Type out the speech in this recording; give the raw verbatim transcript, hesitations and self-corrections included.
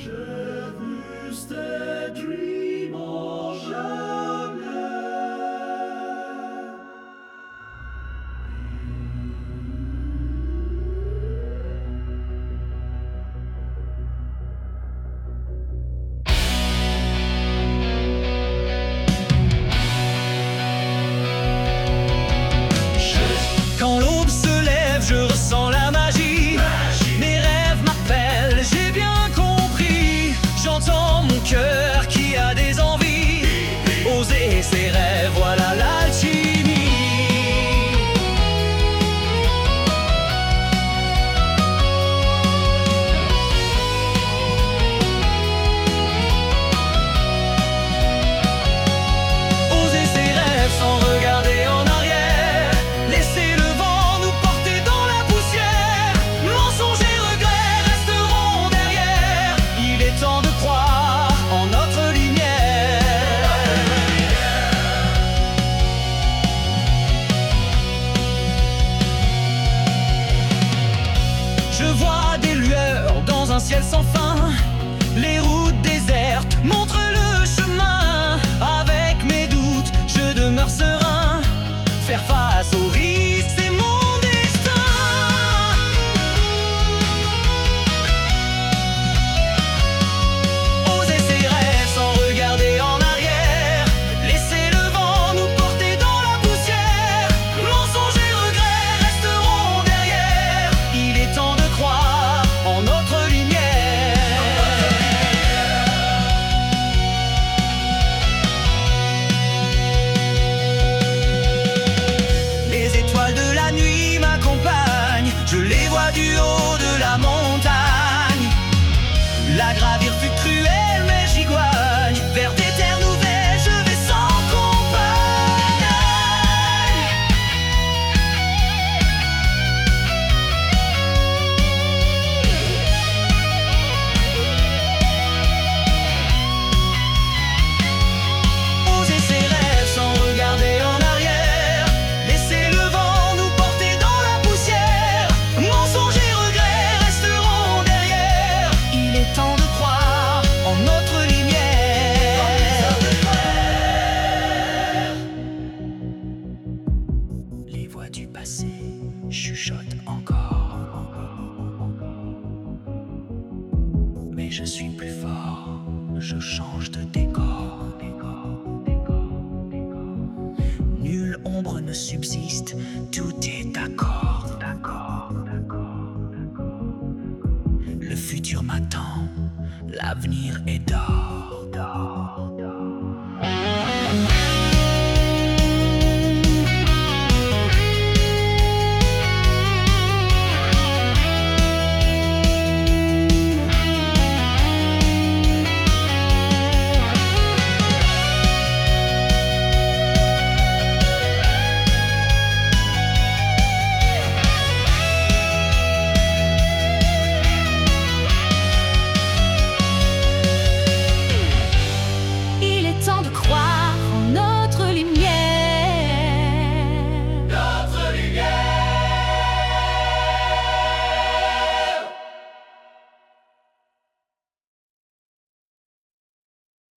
J'ai vu ces dreams en jamais. Quand l'aube se lève, je ressens la magie. magie. Mes rêves m'appellent, j'ai bien compris. J'entends mon cœur qui a des envies. Oser ses rêves, voilà l'alchimie. Oser ses rêves sans regarder en arrière. Laisser le vent nous porter dans la poussière. Mensonges et regrets resteront derrière. Il est temps de croire en notre lumière. Je vois des lueurs dans un ciel sans fin. Les routes désertes montrent le chemin. Avec mes doutes, je demeure serein. Faire face aux risques, c'est mon destin. Oser ses rêves sans regarder en arrière. Laisser le vent nous porter dans la poussière. Mensonges et regrets resteront derrière. Il est temps de croire en notre lumière. Les étoiles de la nuit m'accompagnent. Je les vois du haut de la montagne. La gravir fut cruelle, mais j'y gagne. Vers des terres nouvelles, je vais sans compagne. Oser ses rêves sans regarder en arrière. Laisser le vent nous porter dans la poussière. Mensonges et regrets resteront derrière. Il est temps de croire en notre lumière. Les voix du passé chuchotent encore. Mais je suis plus fort, je change de décor. Nulle ombre ne subsiste, tout est d'accord. D'accord, d'accord, d'accord. Le futur m'attend, l'avenir est d'or.